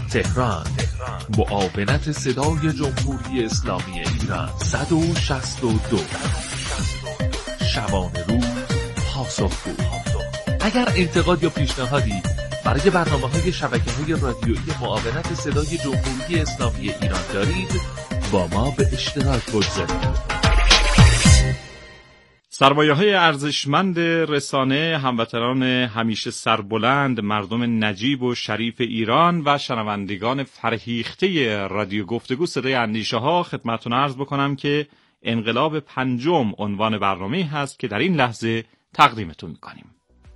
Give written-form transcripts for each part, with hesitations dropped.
تهران. معاونت صدای جمهوری اسلامی ایران 162. شبانه روز پاسخگو. اگر انتقاد یا پیشنهادی برای برنامه‌های شبکه‌های رادیویی معاونت صدای جمهوری اسلامی ایران دارید، با ما به اشتراک بگذارید. سرمایه‌های ارزشمند رسانه، هموطنان همیشه سربلند، مردم نجیب و شریف ایران و شنوندگان فرهیخته رادیو گفتگو صدای اندیشه‌ها، خدمتتون عرض بکنم که انقلاب پنجم عنوان برنامه‌ای هست که در این لحظه تقدیمتون می‌کنیم.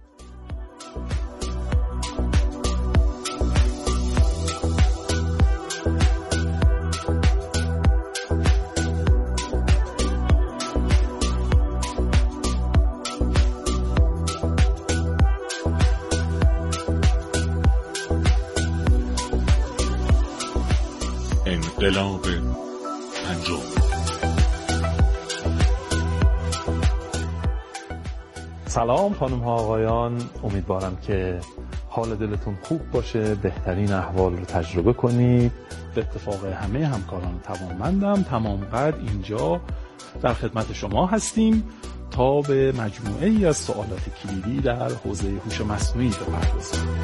انقلاب پنجم. سلام خانم ها آقایان، امیدوارم که حال دلتون خوب باشه، بهترین احوال رو تجربه کنید. به اتفاق همه همکاران توانمندم تمام قد اینجا در خدمت شما هستیم تا به مجموعه ای از سوالات کلیدی در حوزه هوش مصنوعی بپردازیم.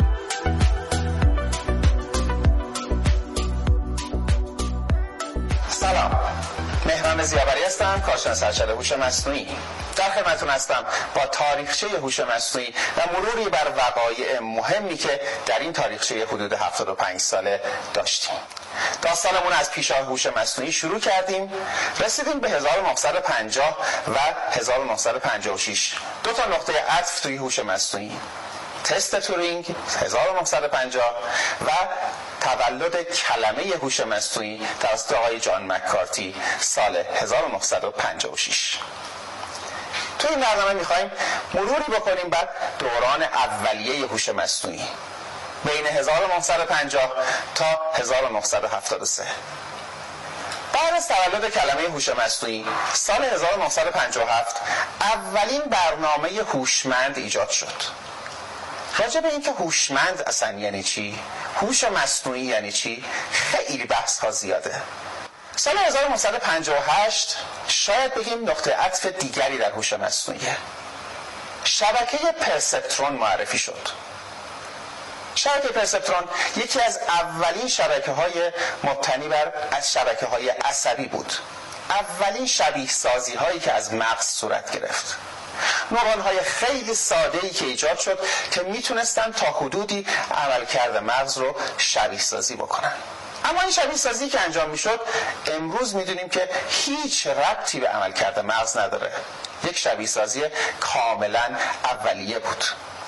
سلام، مهران ضیابری هستم، کارشناس ارشد هوش مصنوعی. در خدمتتون هستم با تاریخچه هوش مصنوعی و مروری بر وقایع مهمی که در این تاریخچه حدود 75 ساله داشتیم. داستانمون از پیشا هوش مصنوعی شروع کردیم، رسیدیم به 1950 و 1956. دو تا نقطه عطف توی هوش مصنوعی: تست تورینگ 1950 و تولد کلمه هوش مصنوعی توسط آقای جان مککارتی سال 1956. تو این برنامه میخوایم مروری بکنیم بر دوران اولیه هوش مصنوعی بین 1950 تا 1973. بعد از تولد کلمه هوش مصنوعی سال 1957 اولین برنامه هوشمند ایجاد شد. راجع به اینکه هوشمند اصلا یعنی چی، هوش مصنوعی یعنی چی، خیلی بحث ها زیاده. سال 1958 شاید بگیم نقطه عطف دیگری در هوش مصنوعیه. شبکه پرسپترون معرفی شد. شبکه پرسپترون یکی از اولین شبکه‌های مبتنی بر شبکه‌های عصبی بود. اولین شبیه سازی هایی که از مغز صورت گرفت. نورون‌های خیلی ساده‌ای که ایجاد شد که میتونستن تا حدودی عملکرد مغز رو شبیه سازی بکنن. اما این شبیه سازی که انجام میشد امروز میدونیم که هیچ ربطی به عملکرد مغز نداره. یک شبیه سازی کاملا اولیه بود.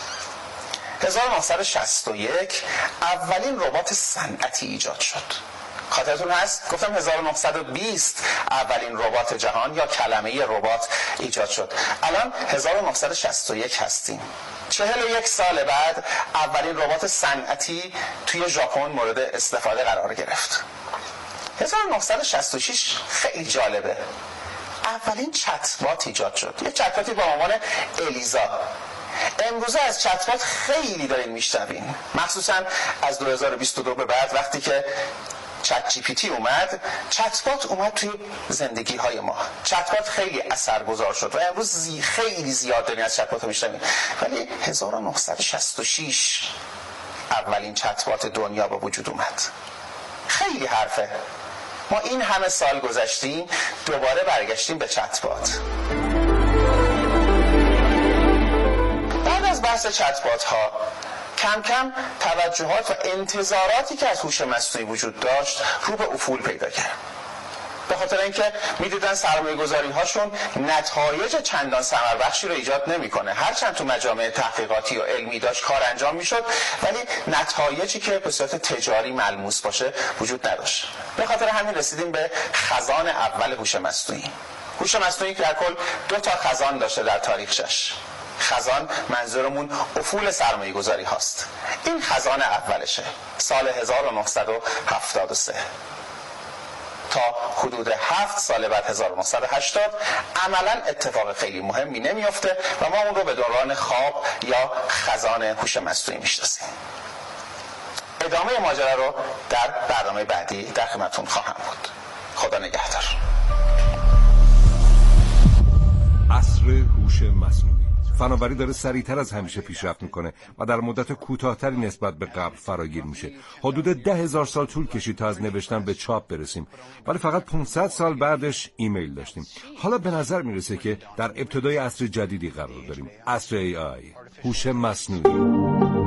1961 اولین ربات صنعتی ایجاد شد. خاطرتون هست؟ گفتم 1920 اولین ربات جهان یا کلمه ربات ایجاد شد. الان 1961 هستیم. 41 سال بعد اولین ربات صنعتی توی ژاپن مورد استفاده قرار گرفت. 1966 خیلی جالبه. اولین چتبات ایجاد شد. یک چتباتی با عنوان الیزا. امروزه از چتبات خیلی دارین میشنوین، مخصوصا از 2022 به بعد وقتی که چت جی پی تی اومد، چتبات اومد توی زندگی های ما. چتبات خیلی اثرگذار شد و امروز خیلی زیاد دارین از چتبات میشنوین. ولی 1966 اولین چتبات دنیا به وجود اومد. خیلی حرفه. ما این همه سال گذشتیم دوباره برگشتیم به چتبات. بعد از بحث چتبات ها کم کم توجهات و انتظاراتی که از هوش مصنوعی وجود داشت رو به افول پیدا کرد. به خاطر اینکه میدیدن سرمایه‌گذاری هاشون نتایج چندان ثمربخشی رو ایجاد نمیکنه. هرچند تو مجامع تحقیقاتی و علمی داشت کار انجام میشد، ولی نتایجی که به صورت تجاری ملموس باشه وجود نداشت. به خاطر همین رسیدیم به خزان اول هوش مصنوعی. هوش مصنوعی که در کل 2 تا خزان داشته در تاریخش. خزان منظورمون افول سرمایه گذاری هاست. این خزان اولشه، سال 1973 تا حدود 7 سال بعد 1980 عملا اتفاق خیلی مهمی نمیفته و ما اون رو به دوران خواب یا خزان هوش مصنوعی میشناسیم. ادامه ماجرا رو در برنامه بعدی در خدمتتون خواهم بود. خدا نگهدار. عصر هوش مصنوعی. فناوری داره سریعتر از همیشه پیشرفت میکنه و در مدت کوتاهتری نسبت به قبل فراگیر میشه. حدود 10,000 سال طول کشید تا از نوشتن به چاپ برسیم، ولی فقط 500 سال بعدش ایمیل داشتیم. حالا به نظر میرسه که در ابتدای عصر جدیدی قرار داریم، عصر AI، هوش مصنوعی.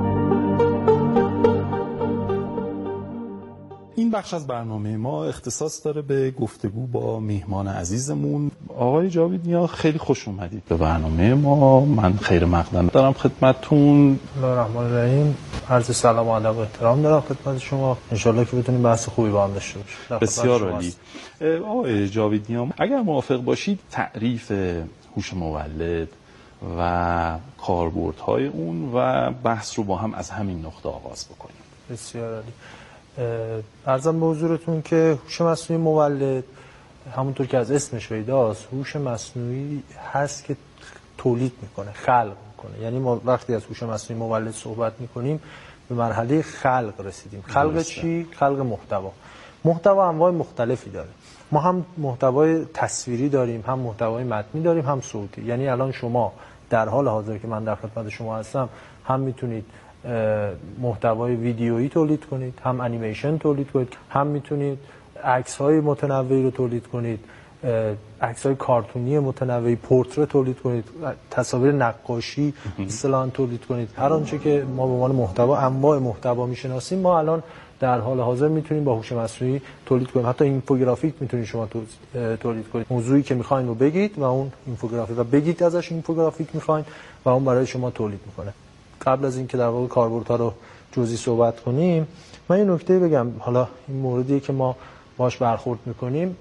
این بخش از برنامه ما اختصاص داره به گفتگو با میهمان عزیزمون آقای جاوید نیا. خیلی خوش اومدید به برنامه ما. من خیر مقدم دارم خدمتتون. بسم الله الرحمن الرحیم. عرض سلام و ادب و احترام دارم خدمت شما. ان شاءالله که بتونیم بحث خوبی با هم داشته باشیم. بسیار عالی. آقای جاوید نیا، اگر موافق باشید تعریف هوش مولد و کاربردهای اون و بحث رو با هم از همین نقطه آغاز بکنیم. بسیار عالی. عرضم به حضورتون که هوش مصنوعی مولد همونطور که از اسمش پیداست، هوش مصنوعی هست که تولید میکنه، خلق میکنه. یعنی ما وقتی از هوش مصنوعی مولد صحبت میکنیم به مرحله خلق رسیدیم. خلق چی؟ خلق محتوا. محتوا انواع مختلفی داره. ما هم محتوای تصویری داریم، هم محتوای متنی داریم، هم صوتی. یعنی الان شما در حال حاضر که من در خدمت شما هستم هم میتونید محتوای ویدیویی تولید کنید، هم انیمیشن تولید کنید، هم میتونید عکس‌های متنوعی رو تولید کنید، عکس‌های کارتونی متنوعی، پورتره تولید کنید، تصاویر نقاشی اصطلاحاً تولید کنید. هر آنچه که ما به عنوان محتوا، انواع محتوا میشناسیم، ما الان در حال حاضر میتونیم با هوش مصنوعی تولید کنیم. حتی اینفوگرافیک میتونید شما تولید کنید. موضوعی که میخواین رو بگید و اون اینفوگرافیک و بگید ازش اینفوگرافیک میخواین و اون برای شما تولید میکنه. قبل از اینکه در واقع کاربردها رو جزئی صحبت کنیم، من این نکته بگم. حالا این موردی که ما باش برخورد میکنیم،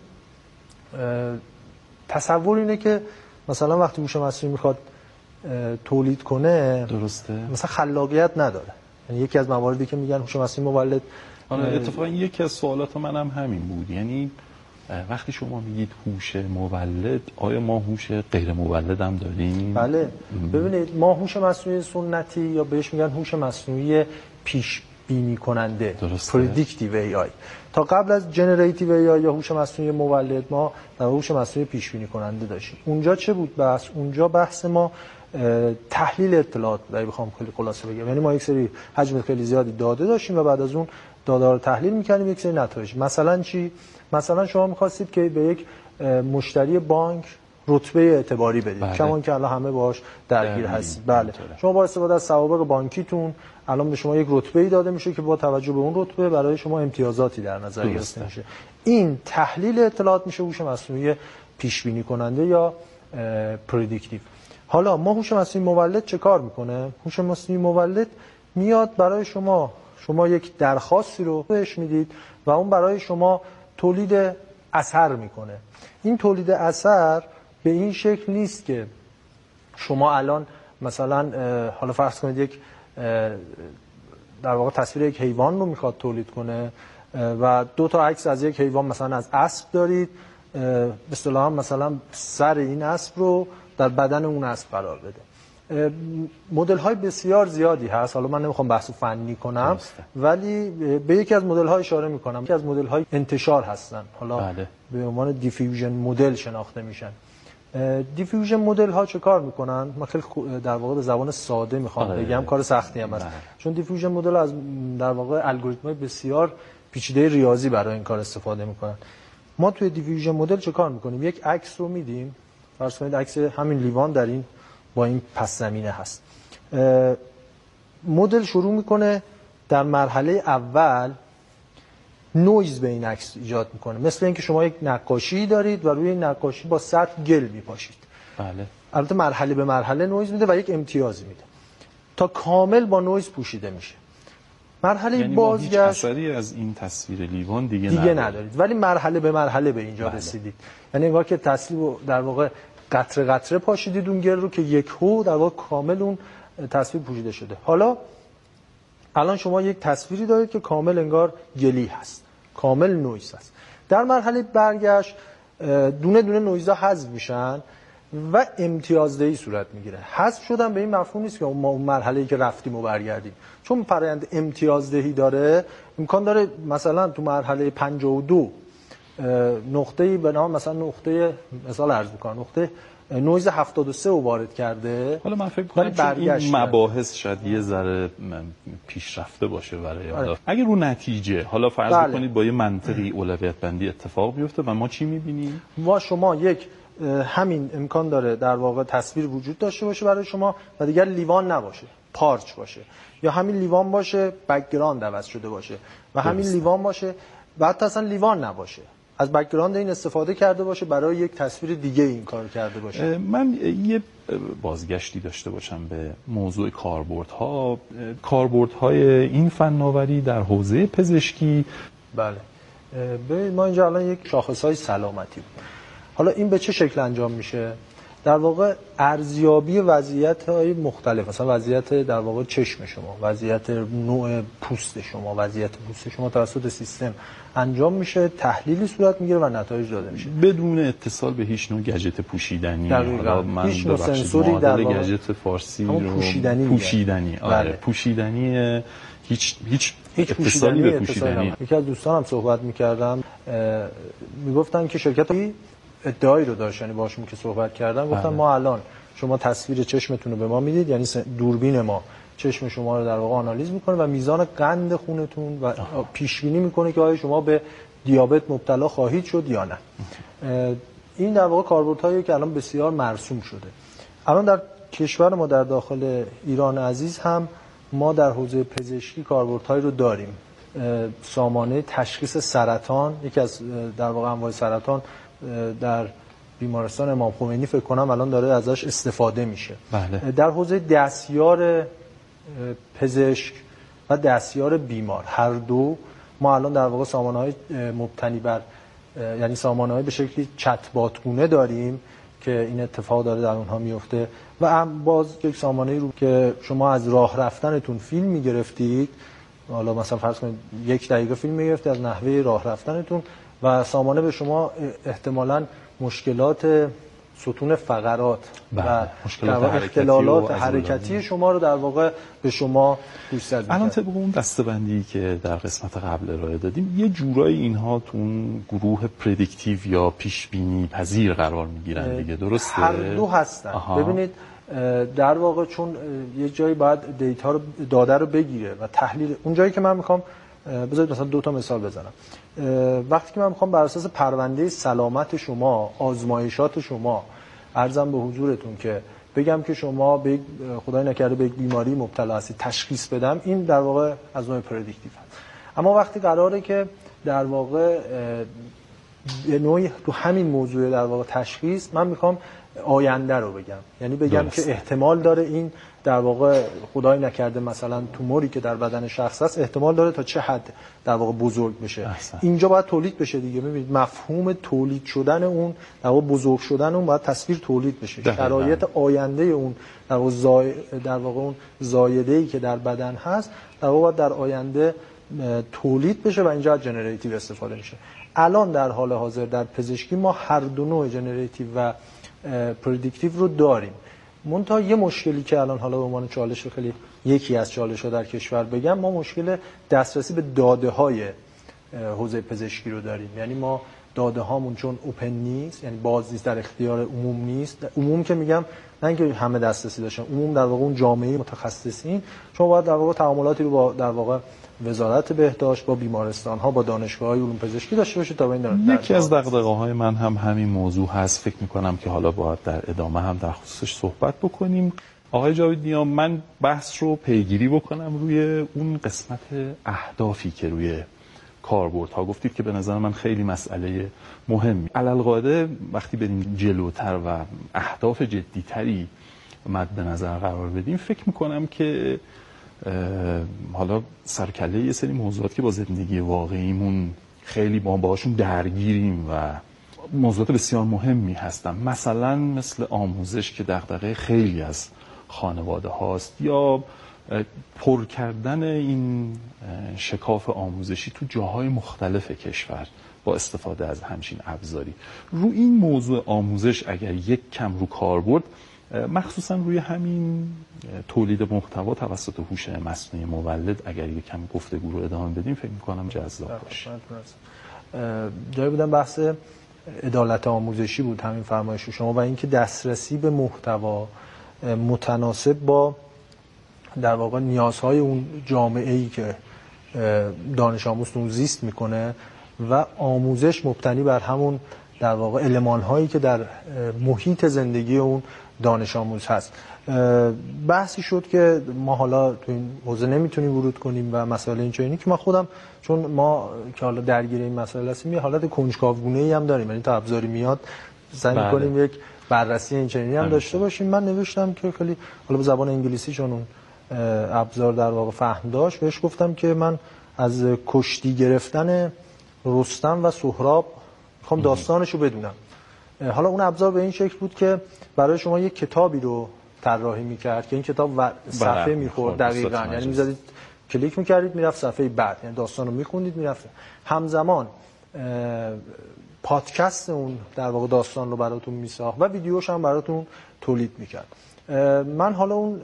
تصور اینه که مثلا وقتی هوش مصنوعی میخواد تولید کنه، درسته، مثلا خلاقیت نداره. یعنی یکی از مواردی که میگن هوش مصنوعی مولد، اتفاقا یکی از سوالات منم همین بود. یعنی وقتی شما میگید هوش مولد، آیا ما هوش غیر مولد هم داریم؟ بله. ببینید، ما هوش مصنوعی سنتی یا بهش میگن هوش مصنوعی پیش بینی کننده، پردیکتیو AI. تا قبل از جنریتیو AI یا هوش مصنوعی مولد ما در هوش مصنوعی پیش بینی کننده داشتیم. اونجا چه بود بحث؟ اونجا بحث ما تحلیل اطلاعات بود. اگه بخوام خیلی خلاصه بگم، یعنی ما یک سری حجم خیلی زیادی داده داشتیم و بعد از اون داده رو تحلیل می‌کردیم، یک سری نتایج. مثلا چی؟ مثلا شما می‌خواستید که به یک مشتری بانک رتبه اعتباری بدید، کمان که الان همه باهاش درگیر هستید. بله. شما با استفاده از سوابق بانکیتون الان به شما یک رتبه‌ای داده میشه که با توجه به اون رتبه برای شما امتیازاتی در نظر گرفته میشه. این تحلیل اطلاعات میشه هوش مصنوعی پیش بینی کننده یا پردیکتیو. حالا ما هوش مصنوعی مولد چه کار میکنه؟ هوش مصنوعی مولد میاد برای شما یک درخواستی رو بهش میدید و اون برای شما تولید اثر میکنه. این تولید اثر به این شکل نیست که شما الان مثلا حالا فرض کنید یک در واقع تصویر یک حیوان رو میخواد تولید کنه و دو تا عکس از یک حیوان، مثلا از اسب دارید، به اصطلاح مثلا سر این اسب رو در بدن اون اسب قرار بده. مدل های بسیار زیادی هست. حالا من نمیخوام بحث فنی کنم، ولی به یکی از مدل ها اشاره میکنم. یکی از مدل های انتشار هستن، حالا به عنوان دیفیوژن مدل شناخته میشن. دیفیوژن مدل ها چه کار میکنن؟ من خیلی در واقع به زبان ساده میخوام بگم، کار سختی هم هست. چون دیفیوژن مدل از در واقع الگوریتم‌های بسیار پیچیده ریاضی برای این کار استفاده میکنن. ما توی دیفیوژن مدل چه کار میکنیم؟ یک عکس رو میدیم، فرض کنید عکس همین لیوان در این با این پس زمینه هست. مدل شروع میکنه در مرحله اول نویز به این عکس ایجاد میکنه، مثل اینکه شما یک نقاشی دارید و روی این نقاشی با سطح گل میپاشید. بله. البته مرحله به مرحله نویز میده و یک امتیازی میده تا کامل با نویز پوشیده میشه. مرحله یعنی بازگشت، هیچ اثری از این تصویر لیوان دیگه ندارید، ولی مرحله به مرحله به اینجا رسیدید. یعنی انگار که تصویر در واقع قطره قطره پاشیدید اون گل رو که یکهو در واقع کامل اون تصویر پوشیده شده. حالا الان شما یک تصویری دارید که کامل انگار گلی هست، کامل نویز هست. در مرحله برگشت دونه دونه نویزها حذف میشن و امتیازدهی صورت میگیره. حذف شدن به این مفهوم نیست که ما اون مرحله‌ای که رفتیم و برگردیم، چون فرآیند امتیازدهی داره امکان داره مثلا تو مرحله 52 نقطه‌ای به نام مثلا نقطه مثال عرض می‌کنم نقطه نویز 73 رو وارد کرده. حالا من فکر کنم این مباحث شاید یه ذره پیشرفته باشه برای حالا اگه رو نتیجه حالا فرض کنید با یه منطقی اولویت بندی اتفاق بیفته و ما چی می‌بینیم؟ شما یک همین امکان داره در واقع تصویر وجود داشته باشه برای شما و دیگر لیوان نباشه، پارچ باشه، یا همین لیوان باشه بک‌گراند عوض شده باشه و همین لیوان باشه و حتی اصلا لیوان نباشه، از بک‌گراند این استفاده کرده باشه برای یک تصویر دیگه این کار کرده باشه. من یه بازگشتی داشته باشم به موضوع کاربردهای این فناوری در حوزه پزشکی. بله، ما اینجا الان یک شاخصهای سلامتی بود. حالا این به چه شکل انجام میشه؟ در واقع ارزیابی وضعیت‌های مختلف، مثلا وضعیت در واقع چشم شما، وضعیت نوع پوست شما، وضعیت پوست شما توسط سیستم انجام میشه، تحلیلی صورت میگیره و نتایج داده میشه بدون اتصال به هیچ نوع گجت پوشیدنی. حالا من هیچ نوع سنسوری در واقع گجت فارسی رو پوشیدنی. آره پوشیدنی، هیچ اتصالی به پوشیدنی. یکی از دوستانم صحبت می‌کردم میگفتن که شرکت ادعایی رو داشت، یعنی باشون که صحبت کردن گفتن ما الان شما تصویر چشمتون رو به ما میدید، یعنی دوربین ما چشم شما رو در واقع آنالیز میکنه و میزان قند خونتون و پیش بینی میکنه که آیا شما به دیابت مبتلا خواهید شد یا نه. این در واقع کاربردهایی که الان بسیار مرسوم شده. الان در کشور ما در داخل ایران عزیز هم ما در حوزه پزشکی کاربردهایی رو داریم. سامانه تشخیص سرطان، یکی از در واقع انواع سرطان در بیمارستان امام خمینی فکر کنم الان داره ازش استفاده میشه. بله. در حوزه دستیار پزشک و دستیار بیمار هر دو ما الان در واقع سامانه‌های مبتنی بر یعنی سامانه‌های به شکلی چت‌بات‌گونه داریم که این اتفاق داره در اونها میفته و هم باز یک سامانه‌ای رو که شما از راه رفتنتون فیلم میگرفتید، حالا مثلا فرض کنید 1 دقیقه فیلم میگرفتید از نحوه راه رفتنتون و سامانه به شما احتمالاً مشکلات ستون فقرات و اختلالات حرکتی شما رو در واقع به شما گوشزد می‌کنه. الان طبق اون دسته‌بندی که در قسمت قبل ارائه دادیم یه جورایی اینها تو اون گروه پردیکتیو یا پیش بینی پذیر قرار میگیرن دیگه، درسته؟ هر دو هستن. ببینید در واقع چون یه جایی باید دیتا رو داده رو بگیره و تحلیل، اون جایی که من میخوام بذارید مثلا 2 تا مثال بزنم. وقتی که من میخوام بر اساس پرونده سلامت شما، آزمایشات شما عرضم به حضورتون که بگم که شما به خدای نکرده به یک بیماری مبتلا هستید تشخیص بدم، این در واقع از نوع پردیکتیو هست. اما وقتی قراره که در واقع به نوعی تو همین موضوع در واقع تشخیص من میخوام آینده رو بگم، یعنی بگم که احتمال داره این در واقع خدای نکرده مثلا توموری که در بدن شخص هست احتمال داره تا چه حد در واقع بزرگ بشه. اینجا باید تولید بشه دیگه. ببینید مفهوم تولید شدن اون در واقع بزرگ شدن اون باید تصویر تولید بشه. شرایط آینده اون در واقع اون زایده‌ای که در بدن هست در واقع باید در آینده تولید بشه و اینجا از جنراتیو استفاده میشه. الان در حال حاضر در پزشکی ما هر دو نوع جنراتیو و پردیکتیو رو داریم. منتها یه مشکلی که الان حالا به عنوان چالش خیلی یکی از چالش‌ها در کشور بگم، ما مشکل دسترسی به داده‌های حوزه پزشکی رو داریم. یعنی ما داده هامون چون اوپن نیست، یعنی باز نیست، در اختیار عموم نیست. عموم که میگم نه اینکه همه دسترسی داشتن، عموم در واقع اون جامعه متخصصین، شما باید در واقع تعاملاتی رو با در واقع وزارت بهداشت، با بیمارستان‌ها، با دانشگاه‌های علوم پزشکی داشته باشید تا این یکی از دغدغه‌های من هم همین موضوع هست. فکر می‌کنم که حالا باید در ادامه هم در خصوصش صحبت بکنیم. آقای جاویدنیا، من بحث رو پیگیری بکنم روی اون قسمت اهدافی که روی کاربردها گفتید که به نظر من خیلی مسئله مهمی. علالقاعده وقتی بریم جلوتر و اهداف جدی‌تری مد نظر قرار بدیم، فکر می‌کنم که حالا سرکله یه سری موضوعات که با زندگی واقعیمون خیلی ما باهاشون درگیریم و موضوعات بسیار مهمی هستن، مثلا مثل آموزش که دغدغه خیلی از خانواده هاست یا پر کردن این شکاف آموزشی تو جاهای مختلف کشور با استفاده از همچین ابزاری. رو این موضوع آموزش اگر یک کم رو کاربرد، مخصوصا روی همین تولید محتوا توسط هوش مصنوعی مولد اگر یک کم گفتگو رو ادامه بدیم فکر می‌کنم جذاب باشه. جایی بودم بحث عدالت آموزشی بود همین فرمایش شما و اینکه دسترسی به محتوا متناسب با در واقع نیازهای اون جامعه‌ای که دانش آموز اون زیست میکنه و آموزش مبتنی بر همون در واقع المان‌هایی که در محیط زندگی اون دانش آموز هست. بحثی شد که ما حالا تو این حوزه نمیتونیم ورود کنیم و مسئله اینچنینی که ما خودم چون ما که حالا درگیر این مسئله هستیم یه حالت کنجکاوگونه‌ای هم داریم، یعنی تا ابزاری میاد سعی می‌کنیم یک بررسی اینچنینی هم داشته باشیم. من نوشتم که خیلی حالا به زبان انگلیسی چون اون ابزار در واقع فهم داشت بهش گفتم که من از کشتی گرفتن رستم و سهراب میخوام داستانشو بدونم. حالا اون ابزار به این شکل بود که برای شما یک کتابی رو طراحی میکرد که این کتاب صفحه میخورد دقیقاً، یعنی میزدید کلیک میکردید میرفت صفحه بعد، یعنی داستان رو میخوندید میرفت. همزمان پادکست اون در واقع داستان رو براتون میساخت و ویدیوش هم براتون تولید میکرد. من حالا اون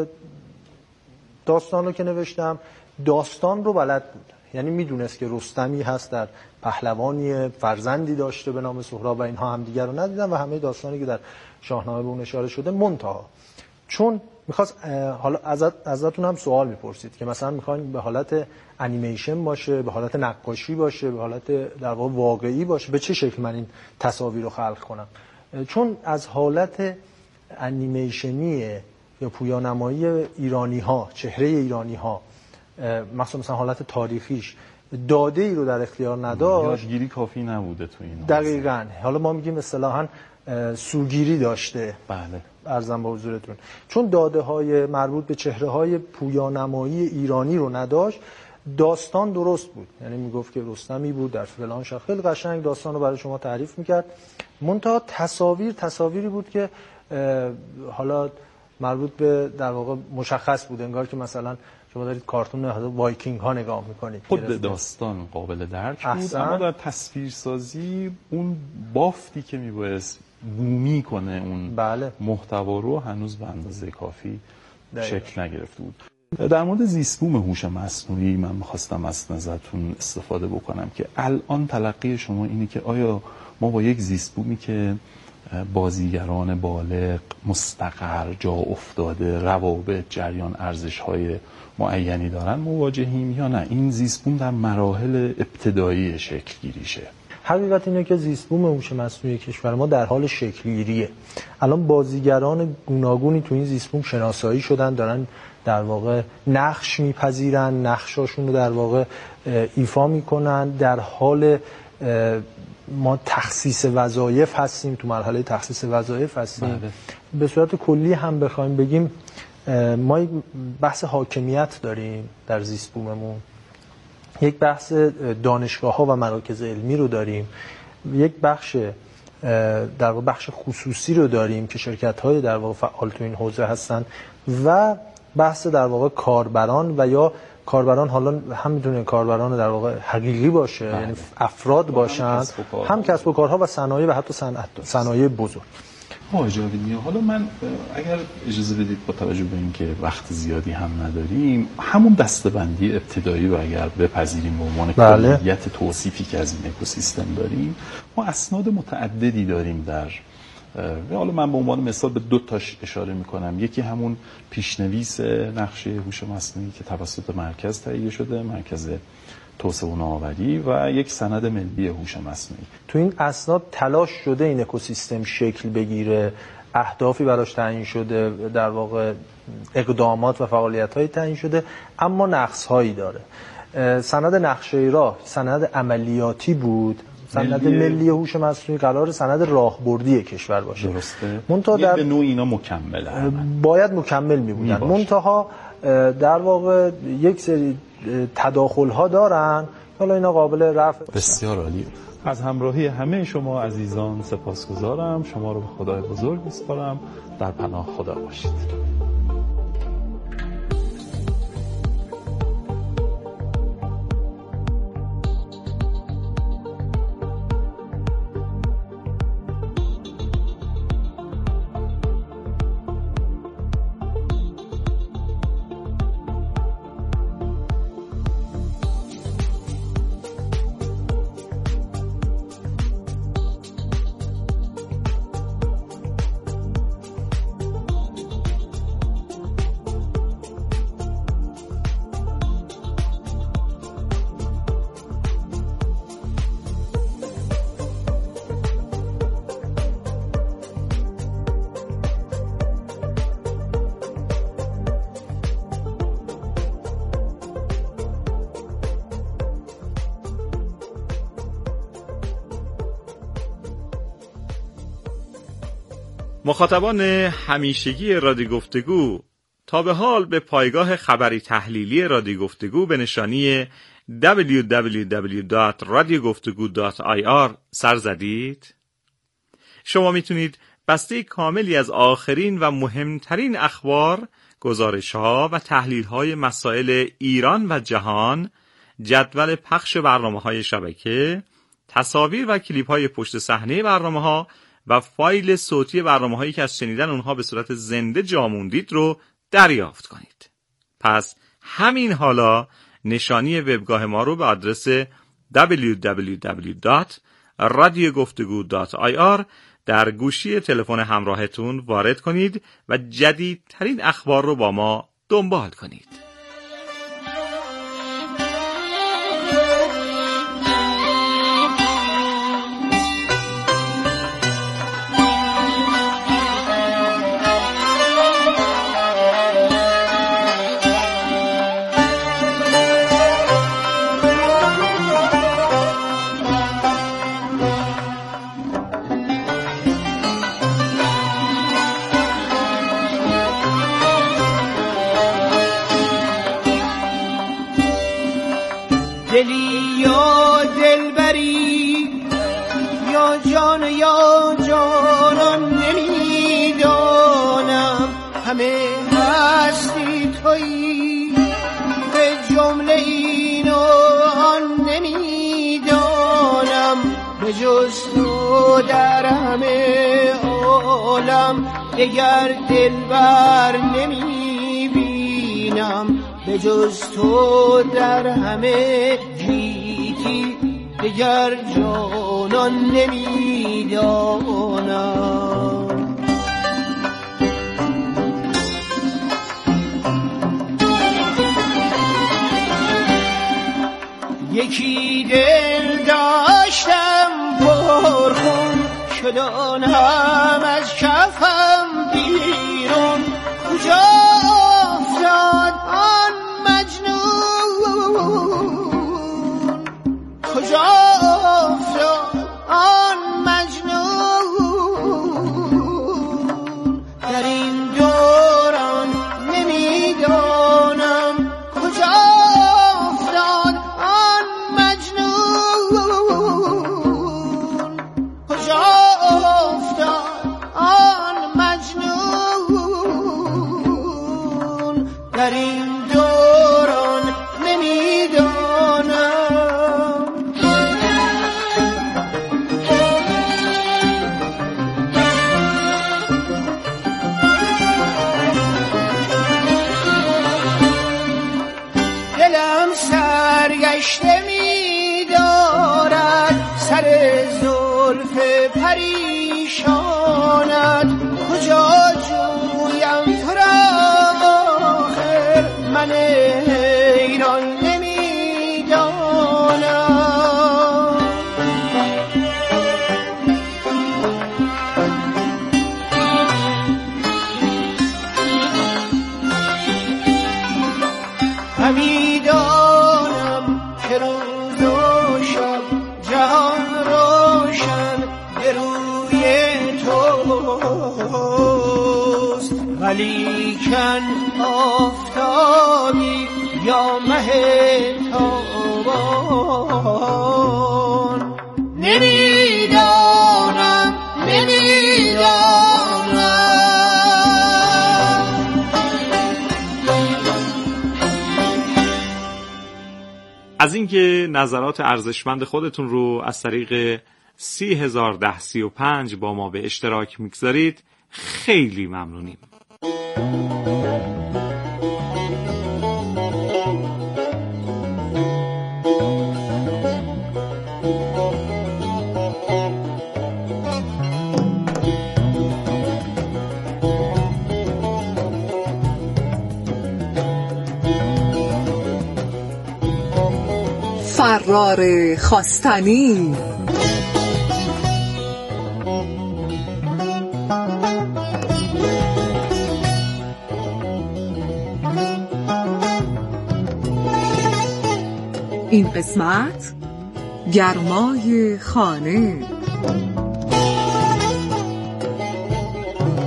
داستان رو که نوشتم داستان رو بلد بود، یعنی میدونست که رستمی هست در پهلوانی فرزندی داشته به نام سهراب و اینها هم دیگر رو ندیدن و همه داستانی که در شاهنامه به اون اشاره شده منتها چون میخواست حالا ازتون هم سوال میپرسید که مثلا میخواین به حالت انیمیشن باشه، به حالت نقاشی باشه، به حالت در واقع واقعی باشه، به چه شکل من این تصاویر رو خلق کنم؟ چون از حالت انیمیشنی یا پویانمایی ایرانی ها، چهره ایرانی ها مثلا حالت تاریخیش داده ای رو در اختیار نداشت، یادگیری کافی نبوده تو این دقیقاً. حالا ما میگیم اصطلاحاً سوگیری داشته. بله عرضم به حضورتون چون داده های مربوط به چهره های پویانمایی ایرانی رو نداشت، داستان درست بود، یعنی میگفت که رستمی بود در فلان شهر، خیلی قشنگ داستان رو برای شما تعریف میکرد. منتها تصاویری بود که حالا مربوط به در واقع مشخص بود، انگار که مثلا شما دارید کارتون وایکینگ ها نگاه میکنید. خود داستان قابل درک بود، اما در تصویرسازی اون بافتی که میبایست بومی کنه اون محتوا رو هنوز به اندازه کافی شکل نگرفته بود. در مورد زیستبوم هوش مصنوعی من میخواستم از نظرتون استفاده بکنم که الان تلقی شما اینه که آیا ما با یک زیستبومی که بازیگران بالغ، مستقر، جا افتاده، روابط، جریان، ارزش‌های معینی دارن مواجهیم یا نه؟ این زیستبوم در مراحل ابتدایی شکل گیریشه. حقیقت اینه که زیستبوم هوش مصنوعی کشور ما در حال شکل‌گیریه. الان بازیگران گوناگونی تو این زیستبوم شناسایی شدن، دارن در واقع نقش میپذیرن، نقشاشون رو در واقع ایفا میکنن. در حال ما تخصیص وظایف هستیم، تو مرحله تخصیص وظایف هستیم. به صورت کلی هم بخوایم بگیم ما یک بحث حاکمیت داریم در زیستبوممون، یک بحث دانشگاه‌ها و مراکز علمی رو داریم، یک بخش در واقع بخش خصوصی رو داریم که شرکت‌های در واقع فعال تو این حوزه هستن و بحث در واقع کاربران و یا کاربران، حالا هم میتونه کاربران در واقع حقیقی باشه، یعنی افراد باشن، هم کسب و کارها و صنایع و حتی صنایع بزرگ. جاوید، حالا من اگر اجازه بدید با توجه به اینکه وقت زیادی هم نداریم، همون دسته‌بندی ابتدایی رو اگر بپذیریم به عنوان کلیت توصیفی که از این اکوسیستم داریم، ما اسناد متعددی داریم در حالا من به عنوان مثال به 2 تاش اشاره میکنم. یکی همون پیشنویس نقشه هوش مصنوعی که توسط مرکز تهیه شده، مرکز توسعه و نوآوری، و یک سند ملی هوش مصنوعی. تو این اسناد تلاش شده این اکوسیستم شکل بگیره، اهدافی براش تعیین شده، در واقع اقدامات و فعالیت‌هایی تعیین شده، اما نقص‌هایی داره. سند نقشه راه سند عملیاتی بود، سند ملی هوش مصنوعی قرار سند راهبردی کشور باشه. درسته. منتها در به نوع اینا مکمله، باید مکمل می بودن، منتها در واقع یک سری تداخل‌ها دارن، حالا اینا قابل رفع. بسیار عالی. از همراهی همه شما عزیزان سپاسگزارم. شما رو به خدای بزرگ می‌سپارم. در پناه خدا باشید. مخاطبان همیشگی رادیو گفتگو تا به حال به پایگاه خبری تحلیلی رادیو گفتگو به نشانی www.radiogoftego.ir سر زدید؟ شما میتونید بسته کاملی از آخرین و مهمترین اخبار، گزارش‌ها و تحلیل‌های مسائل ایران و جهان، جدول پخش برنامه‌های شبکه، تصاویر و کلیپ‌های پشت صحنه برنامه‌ها و فایل صوتی برنامه‌هایی که از شنیدن اونها به صورت زنده جا موندید رو دریافت کنید. پس همین حالا نشانی وبگاه ما رو به آدرس www.radiogoftego.ir در گوشی تلفن همراهتون وارد کنید و جدیدترین اخبار رو با ما دنبال کنید. دلی یا دلبری یا جان یا جانان نمیدانم، همه هستی تویی به جمله این و آن نمیدانم، به جز تو در همه عالم دگر دلبر نمیبینم، به جز تو در همه گیتی دگر جانان نمیدانم. یکی دل داشتم پرخون شد آن هم از کفم بیرون، کجا افتاد آن مجنون، کجا افتاد آن مجنون، در این دوران نمیدانم کجا افتاد آن مجنون، کجا افتاد آن مجنون، در این دوران نمیدانم. دلم سرگشته می‌دارد سر زلف پریشانت، کجا جویم تو را آخر من حیران نمی‌دانم. همی دانم که روز و شب جهان روشن به روی توست، ولیکن آفتابی یا مه تابان نمیدانم، نمیدانم. از اینکه نظرات ارزشمند خودتون رو از طریق 301035 با ما به اشتراک میگذارید خیلی ممنونیم. فرار خواستنی. این قسمت گرمای خانه.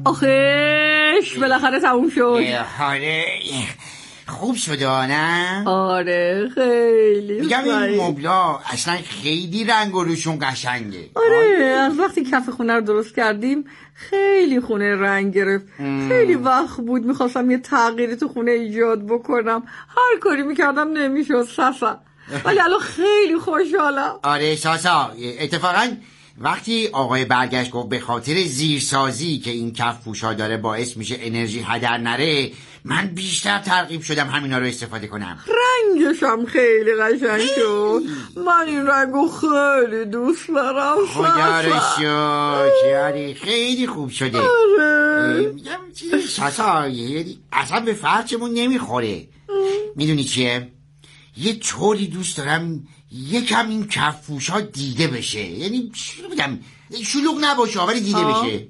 آخش بالاخره تموم شد. آره خوب شده نه؟ آره خیلی میگم این مبلا اصلا خیلی رنگ و روشون قشنگه. آره از وقتی کف خونه رو درست کردیم خیلی خونه رنگ گرفت. خیلی وقت بود میخواستم یه تغییری تو خونه ایجاد بکنم، هر کاری میکردم نمیشد ساسا، ولی الان خیلی خوشحالم. آره ساسا اتفاقا وقتی آقای برگشت گفت به خاطر زیرسازی که این کف پوشا داره باعث میشه انرژی هدر نره، من بیشتر ترغیب شدم همینا رو استفاده کنم. رنگشم خیلی قشنگ شد. من این رنگو خیلی دوست دارم. خدا رو شکر خیلی خوب شده. آره میگم چیزی ساسا اصلا به فرچمون نمیخوره. میدونی چیه؟ یه طوری دوست دارم یکم این کف پوشا دیده بشه، یعنی بگم شلوغ نباشه ولی دیده بشه.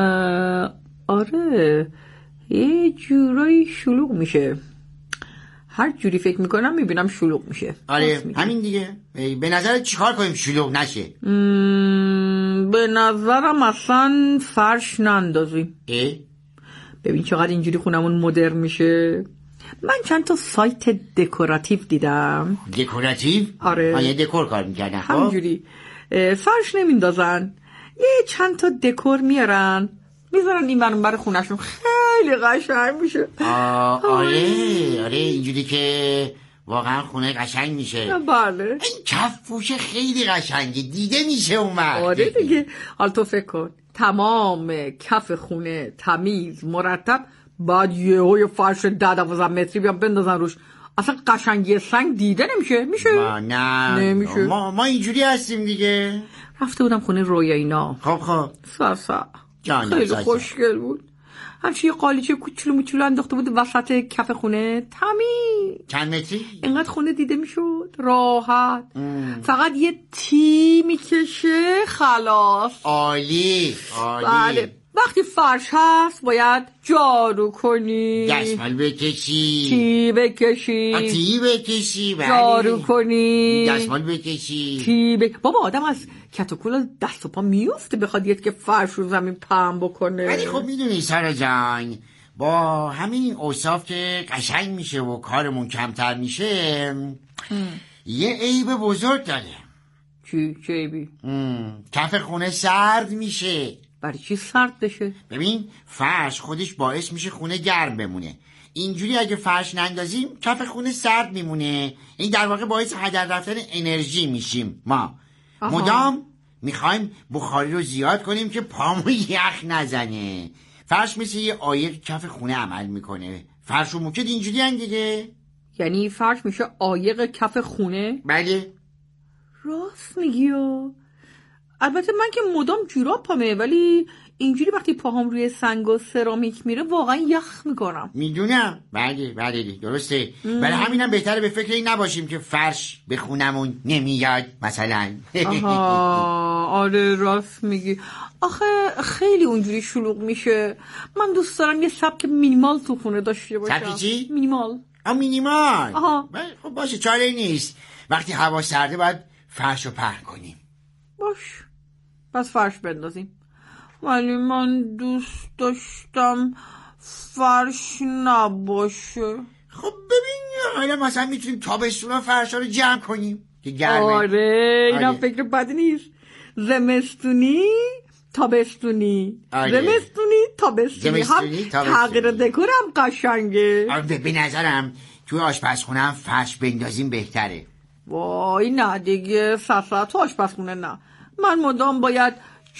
آره یه جورایی شلوغ میشه، هر جوری فکر میکنم میبینم شلوغ میشه. آره همین دیگه. به نظرت چیکار کنیم شلوغ نشه؟ به نظرم اصلا فرش نندازیم. ببین چقدر اینجوری خونمون مدرن میشه. من چند تا سایت دکوراتیو دیدم. دکوراتیو؟ آره یه دکور کار میکنن همینجوری فرش نمیندازن، یه چند تا دکور میارن میذارن این برای خونهشون، خیلی قشنگ میشه. آره اینجوری که واقعا خونه قشنگ میشه. بله این کف پوشه خیلی قشنگه، دیده میشه اون وقت. آره دیگه. حالا تو فکر کن تمام کف خونه تمیز مرتب، بعد یه فرش 10-12 متری بیان بندازن روش، اصلا قشنگی سنگ دیده نمیشه. میشه؟ نه نمیشه. ما اینجوری هستیم دیگه. رفته بودم خونه رویاینا. خب ساسا خیلی خوشگل بود. همچه یه قالیچه کوچولو موچولو انداخته بود وسط کف خونه، تمیز. چند متری؟ اینقدر خونه دیده میشد راحت. فقط یه تی میکشه خلاص. عالی. بله وقتی فرش هست باید جارو کنی، دستمال بکشی، تی بکشی، جارو کنی، دستمال بکشی، بابا آدم از کتوکول دست و پا میفته بخواد که فرش رو زمین پهن بکنه. ولی خب میدونی سارا جان با همین اوصاف که قشنگ میشه و کارمون کمتر میشه یه عیب بزرگ داره. چه عیبی؟ کف خونه سرد میشه. برای چی سرد بشه؟ ببین فرش خودش باعث میشه خونه گرم بمونه، اینجوری اگه فرش نندازیم کف خونه سرد میمونه. این در واقع باعث هدر رفتن انرژی میشیم. ما مدام میخوایم بخاری رو زیاد کنیم که پامون یخ نزنه. فرش مثل یه عایق کف خونه عمل میکنه. فرش و موکد اینجوری هن دیگه. یعنی فرش میشه عایق کف خونه؟ بله راست میگی. البته من که مدام جوراب پامه، ولی اینجوری وقتی پاهم روی سنگ و سرامیک میره واقعا یخ میکنم. میدونم. بله درسته. برای همینم بهتره به فکر این نباشیم که فرش به خونمون نمیاد مثلا. آره راست میگی. آخه خیلی اونجوری شلوغ میشه. من دوست دارم یه سبک مینیمال تو خونه داشته باشم. سبک چی؟ مینیمال. مینیمال. خب باشه چاره نیست. وقتی هوا سرده باید فرش رو پهن کنیم. باش پس فرش بندازیم. ولی من دوست داشتم فرش نباشه. خب ببین حالا مثلا میتونیم تابستونا فرشا رو جمع کنیم که گرمه. آره اینم فکر بدی نیست. زمستونی تابستونی. زمستونی تابستونی هم تغییر دکور هم قشنگه. به نظرم توی آشپزخونه هم فرش بندازیم بهتره. وای نه دیگه ساسا تو آشپزخونه نه. من مدام باید